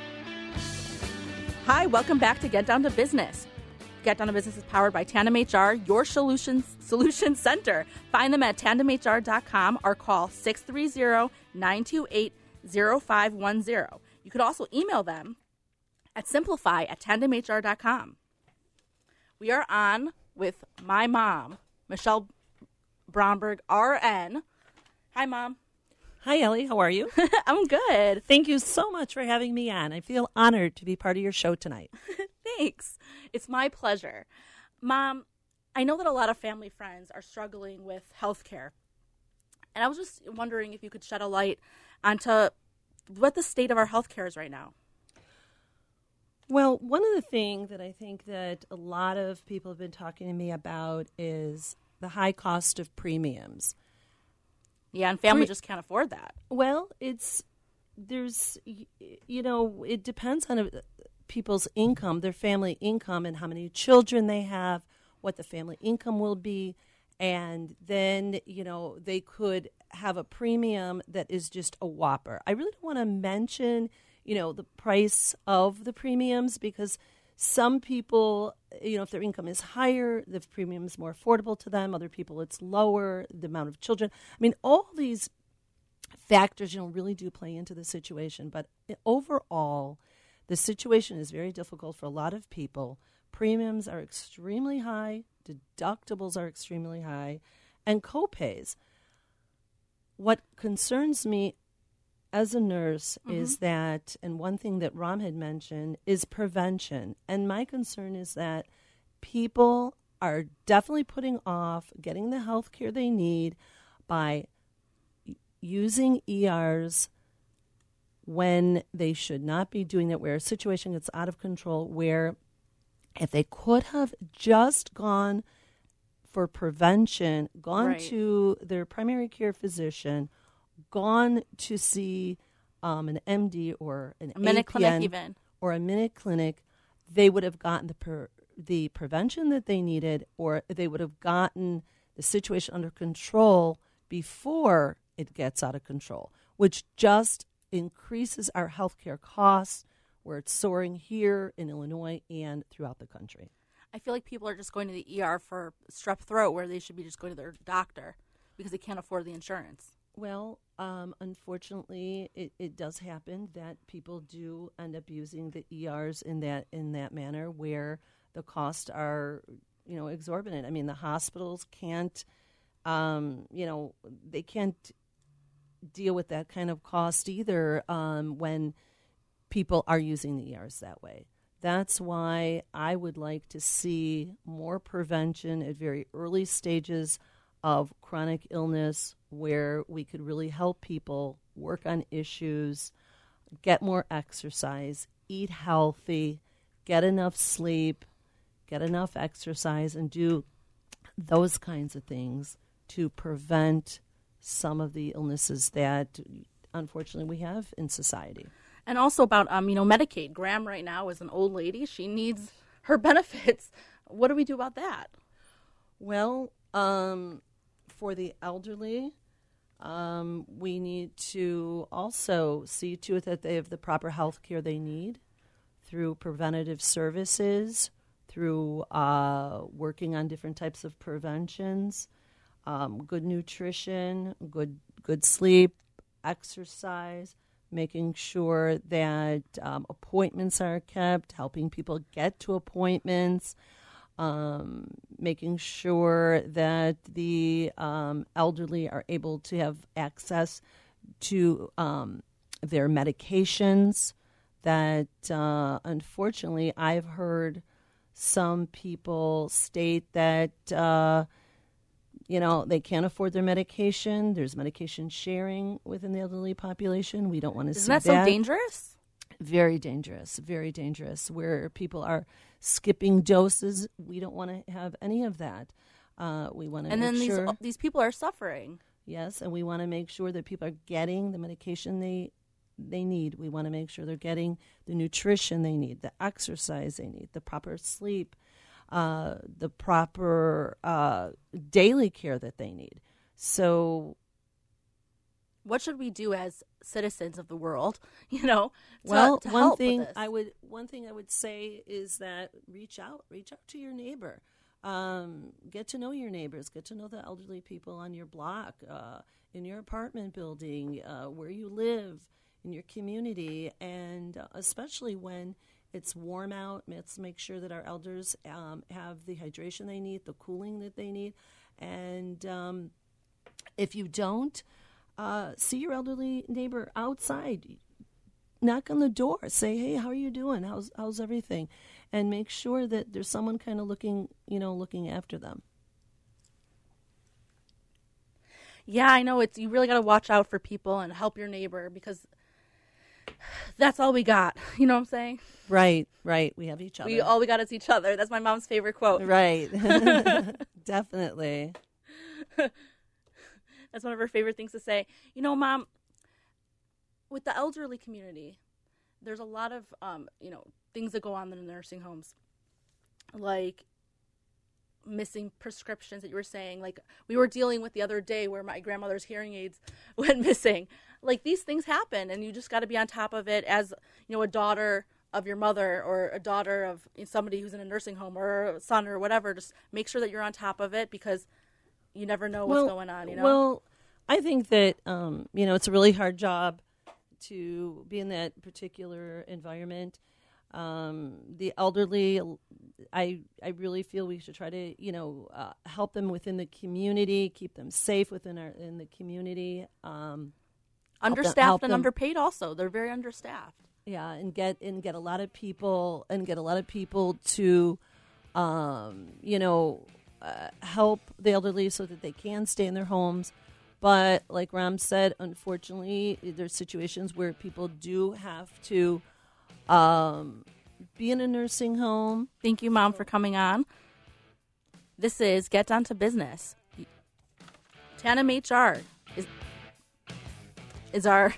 Hi, welcome back to Get Down to Business. Get Down to Business is powered by Tandem H R, your solutions solutions center. Find them at tandem h r dot com or call six three zero, nine two eight, zero five one zero. You could also email them at simplify at tandem h r dot com. We are on with my mom, Michelle Bromberg, R N. Hi, Mom. Hi, Ellie. How are you? I'm good. Thank you so much for having me on. I feel honored to be part of your show tonight. Thanks. It's my pleasure. Mom, I know that a lot of family friends are struggling with health care. And I was just wondering if you could shed a light onto what the state of our health care is right now. Well, one of the things that I think that a lot of people have been talking to me about is the high cost of premiums. Yeah, and family Pre- just can't afford that. Well, it's, there's, you know, it depends on people's income, their family income, and how many children they have, what the family income will be. And then, you know, they could have a premium that is just a whopper. I really don't want to mention, you know, the price of the premiums because some people, you know, if their income is higher, the premium is more affordable to them. Other people, it's lower, the amount of children. I mean, all these factors, you know, really do play into the situation. But overall, the situation is very difficult for a lot of people. Premiums are extremely high. Deductibles are extremely high. And copays. What concerns me as a nurse mm-hmm. is that, and one thing that Ram had mentioned, is prevention. And my concern is that people are definitely putting off getting the health care they need by using E Rs when they should not be doing that, where a situation gets out of control, where if they could have just gone for prevention, gone right. to their primary care physician, gone to see um, an M D or an a minute A P N clinic even. or a minute clinic, they would have gotten the per, the prevention that they needed, or they would have gotten the situation under control before it gets out of control, which just increases our healthcare costs, where it's soaring here in Illinois and throughout the country. I feel like people are just going to the E R for strep throat where they should be just going to their doctor because they can't afford the insurance. Well, um, unfortunately, it, it does happen that people do end up using the E Rs in that in that manner, where the costs are, you know, exorbitant. I mean, the hospitals can't, um, you know, they can't deal with that kind of cost either um, when people are using the E Rs that way. That's why I would like to see more prevention at very early stages of chronic illness, where we could really help people work on issues, get more exercise, eat healthy, get enough sleep, get enough exercise, and do those kinds of things to prevent some of the illnesses that, unfortunately, we have in society. And also about, um, you know, Medicaid. Graham right now is an old lady. She needs her benefits. What do we do about that? Well, um, for the elderly, um, we need to also see to it that they have the proper health care they need through preventative services, through uh, working on different types of preventions, um, good nutrition, good good sleep, exercise, making sure that um, appointments are kept, helping people get to appointments, um, making sure that the um, elderly are able to have access to um, their medications that, uh, unfortunately, I've heard some people state that, uh, you know, they can't afford their medication. There's medication sharing within the elderly population. We don't want to see that. Isn't that so dangerous? Very dangerous, very dangerous, where people are skipping doses. We don't want to have any of that. Uh, we want to and make then sure. these these people are suffering. Yes, and we want to make sure that people are getting the medication they they need. We want to make sure they're getting the nutrition they need, the exercise they need, the proper sleep, uh, the proper uh, daily care that they need. So what should we do as citizens of the world, you know, to, well, to one help thing with this? I would one thing I would say is that reach out, reach out to your neighbor. Um, get to know your neighbors, get to know the elderly people on your block, uh, in your apartment building, uh, where you live. in your community, and uh, especially when it's warm out. Let's make sure that our elders um, have the hydration they need, the cooling that they need. And um, if you don't, uh, see your elderly neighbor outside. Knock on the door. Say, hey, how are you doing? How's how's everything? And make sure that there's someone kind of looking, you know, looking after them. Yeah, I know. It's you really got to watch out for people and help your neighbor because that's all we got. You know what I'm saying? Right, right. We have each other. We all we got is each other. That's my mom's favorite quote. Right. Definitely. That's one of her favorite things to say. You know, Mom, with the elderly community, there's a lot of, um, you know, things that go on in the nursing homes, like missing prescriptions that you were saying. Like we were dealing with the other day where my grandmother's hearing aids went missing. Like these things happen, and you just got to be on top of it as, you know, a daughter of your mother or a daughter of somebody who's in a nursing home or a son or whatever. Just make sure that you're on top of it because you never know what's well, going on, you know? Well, I think that, um, you know, it's a really hard job to be in that particular environment. Um, the elderly, I I really feel we should try to, you know, uh, help them within the community, keep them safe within our in the community. Um, understaffed help them, help and them. underpaid also. They're very understaffed. Yeah, and get and get a lot of people and get a lot of people to, um, you know, uh, help the elderly so that they can stay in their homes. But like Ram said, unfortunately, there's situations where people do have to um, be in a nursing home. Thank you, Mom, for coming on. This is Get Down to Business. Tandem H R is is our.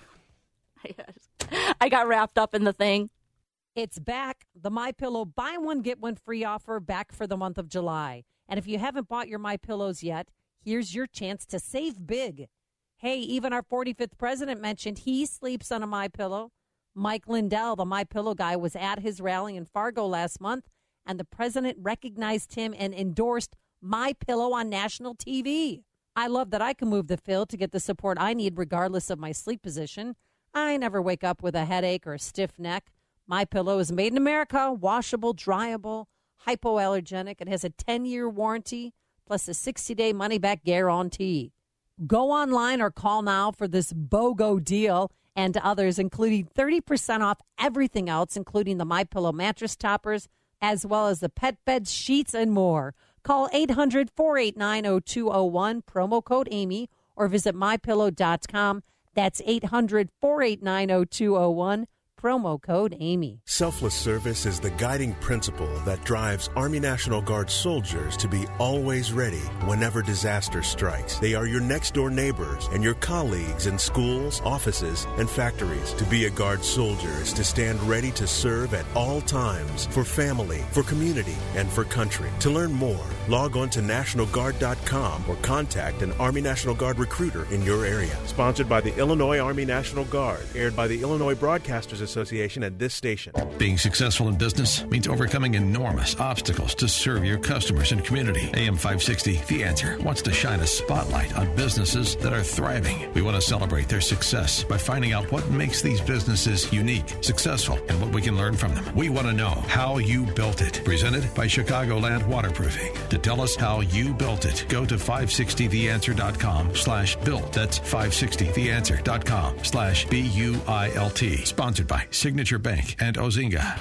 I got wrapped up in the thing. It's back. The MyPillow buy one, get one free offer back for the month of July. And if you haven't bought your MyPillows yet, here's your chance to save big. Hey, even our forty-fifth president mentioned he sleeps on a MyPillow. Mike Lindell, the MyPillow guy, was at his rally in Fargo last month, and the president recognized him and endorsed MyPillow on national T V. I love that I can move the fill to get the support I need regardless of my sleep position. I never wake up with a headache or a stiff neck. MyPillow is made in America, washable, dryable, hypoallergenic. It has a ten-year warranty plus a sixty-day money-back guarantee. Go online or call now for this BOGO deal and others, including thirty percent off everything else, including the MyPillow mattress toppers, as well as the pet beds, sheets, and more. Call eight hundred, four eight nine, oh two oh one, promo code Amy, or visit my pillow dot com. That's eight hundred, four eight nine, oh two oh one, promo code Amy. Selfless service is the guiding principle that drives Army National Guard soldiers to be always ready whenever disaster strikes. They are your next-door neighbors and your colleagues in schools, offices, and factories. To be a Guard soldier is to stand ready to serve at all times for family, for community, and for country. To learn more, log on to national guard dot com or contact an Army National Guard recruiter in your area. Sponsored by the Illinois Army National Guard. Aired by the Illinois Broadcasters Association at this station. Being successful in business means overcoming enormous obstacles to serve your customers and community. A M five sixty, The Answer, wants to shine a spotlight on businesses that are thriving. We want to celebrate their success by finding out what makes these businesses unique, successful, and what we can learn from them. We want to know how you built it. Presented by Chicagoland Waterproofing. To tell us how you built it, go to five sixty the answer dot com slash built. That's five sixty the answer dot com slash B U I L T. Sponsored by Signature Bank and Ozinga.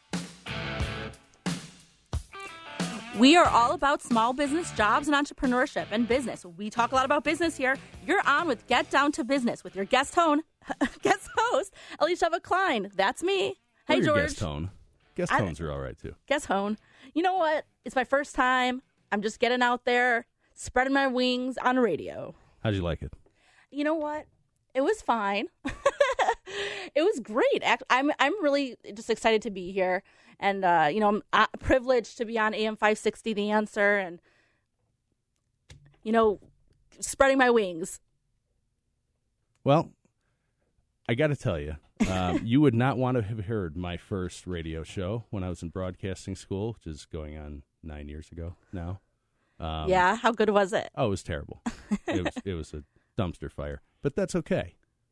We are all about small business, jobs, and entrepreneurship and business. We talk a lot about business here. You're on with Get Down to Business with your guest hone, guest host, Elisheva Klein. That's me. Hey, or your George. Guest hone. Guest I- hones are all right, too. Guest hone. You know what? It's my first time. I'm just getting out there, spreading my wings on radio. How'd you like it? You know what? It was fine. It was great. Act- I'm I'm really just excited to be here, and uh, you know I'm uh, privileged to be on A M five sixty The Answer, and you know, spreading my wings. Well, I got to tell you, um, you would not want to have heard my first radio show when I was in broadcasting school, which is going on nine years ago now. Um, yeah, how good was it? Oh, it was terrible. it was it was a dumpster fire, but that's okay.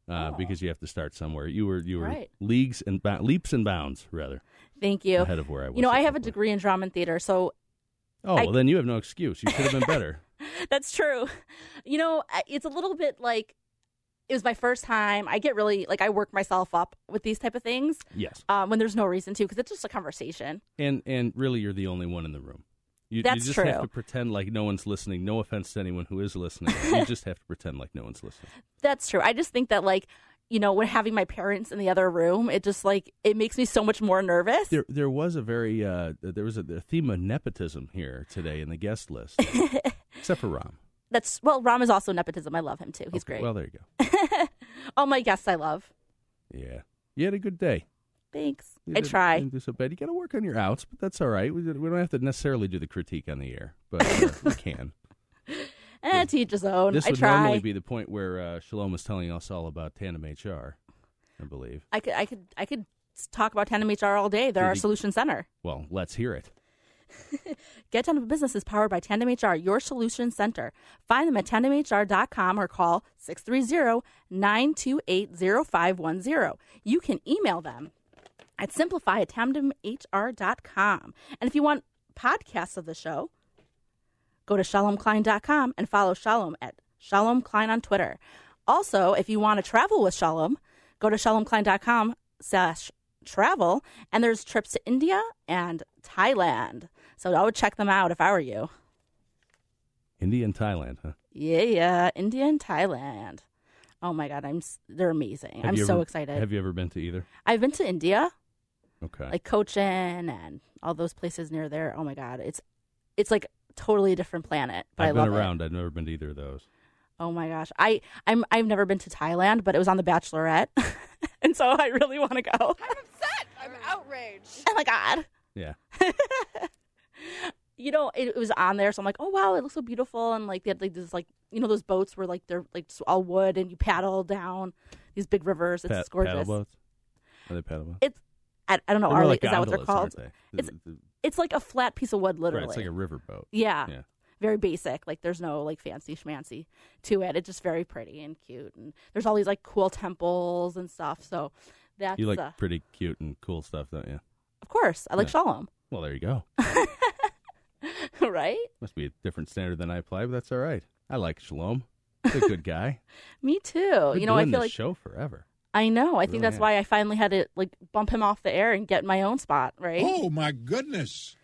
uh, Oh. because you have to start somewhere. You were you were Right. leagues and ba- leaps and bounds rather. Thank you. Ahead of where I was. You know, at I that have a point. degree in drama and theater, so Oh, I- well, then you have no excuse. You should have been better. that's true. You know, I- it's a little bit like it was my first time. I get really like I work myself up with these type of things. Yes. Um, when there's no reason to, because it's just a conversation. And and really, you're the only one in the room. You, That's you just true. have to pretend like no one's listening. No offense to anyone who is listening. You just have to pretend like no one's listening. That's true. I just think that like, you know, when having my parents in the other room, it just like it makes me so much more nervous. There there was a very uh, there was a, a theme of nepotism here today in the guest list, except for Ram. That's well, Ram is also nepotism. I love him too. He's Okay, great. Well, there you go. All my guests I love. Yeah, you had a good day. Thanks. You I didn't- try. didn't do so bad. You got to work on your outs, but that's all right. We, we don't have to necessarily do the critique on the air, but uh, we can. Eh, to each his own. This I would try. normally be the point where uh, Shalom was telling us all about Tandem H R, I believe. I could, I could, I could talk about Tandem H R all day. They're Did our he- solution center. Well, let's hear it. Get Down to Business is powered by Tandem H R, your solution center. Find them at tandem h r dot com or call six three zero, nine two eight, zero five one zero. You can email them at simplify at tandem h r dot com. And if you want podcasts of the show, go to shalom klein dot com and follow Shalom at Shalom Klein on Twitter. Also, if you want to travel with Shalom, go to shalom klein dot com slash travel, and there's trips to India and Thailand. So I would check them out if I were you. India and Thailand, huh? Yeah, yeah, India and Thailand. Oh my God, I'm s- they're amazing. Have I'm you so ever- excited. Have you ever been to either? I've been to India, Okay. like Cochin and all those places near there. Oh my God, it's it's like totally a different planet. But I've I been love it. around. I've never been to either of those. Oh my gosh, I I'm I've never been to Thailand, but it was on The Bachelorette, and so I really want to go. I'm upset. I'm outraged. Oh my God. Yeah. You know, it, it was on there, so I'm like, oh wow, it looks so beautiful, and like they had like this like you know those boats where like they're like just all wood, and you paddle down these big rivers. It's Pa- gorgeous. Paddle boats? Are they paddle boats? It's I, I don't know. They're Are more they, like is that what they're gondolas, called? aren't they? It's The- the- it's like a flat piece of wood, literally. Right, it's like a river boat. Yeah. Yeah. Very basic. Like there's no like fancy schmancy to it. It's just very pretty and cute, and there's all these like cool temples and stuff. So that's You like uh, pretty cute and cool stuff, don't you? of course I like Yeah. Shalom, Well, there you go. right? Must be a different standard than I apply, but that's all right. I like Shalom. He's a good guy. Me too. We're you know, I doing feel this like show forever. I know. I think Really that's am. why I finally had to like bump him off the air and get my own spot. Right? Oh, my goodness.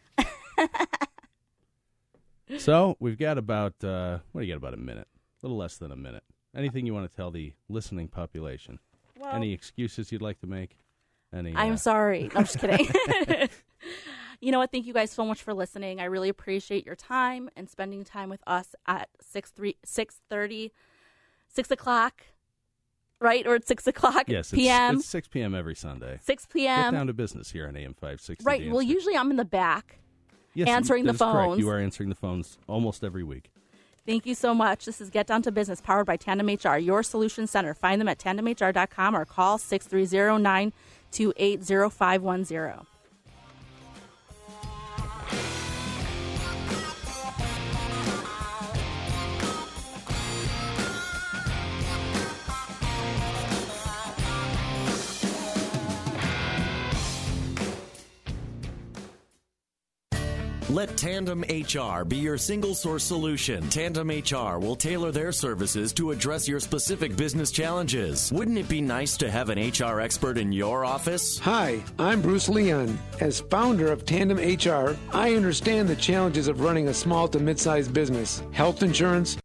So we've got about, uh, what do you got, about a minute? A little less than a minute. Anything you want to tell the listening population? Well- Any excuses you'd like to make? Any? I'm uh, sorry. No, I'm just kidding. You know what? Thank you guys so much for listening. I really appreciate your time and spending time with us at six three six thirty, six o'clock, right? Or at six o'clock Yes, it's, p.m. it's six p.m. every Sunday. six p.m. Get down to business here on A M five sixty. Right. Well, usually I'm in the back yes, answering that the is correct. phones. You are answering the phones almost every week. Thank you so much. This is Get Down to Business, powered by Tandem H R, your solution center. Find them at tandem h r dot com or call six three zero, nine two eight, zero five one zero. Let Tandem H R be your single source solution. Tandem H R will tailor their services to address your specific business challenges. Wouldn't it be nice to have an H R expert in your office? Hi, I'm Bruce Leon. As founder of Tandem H R, I understand the challenges of running a small to mid-sized business. Health insurance,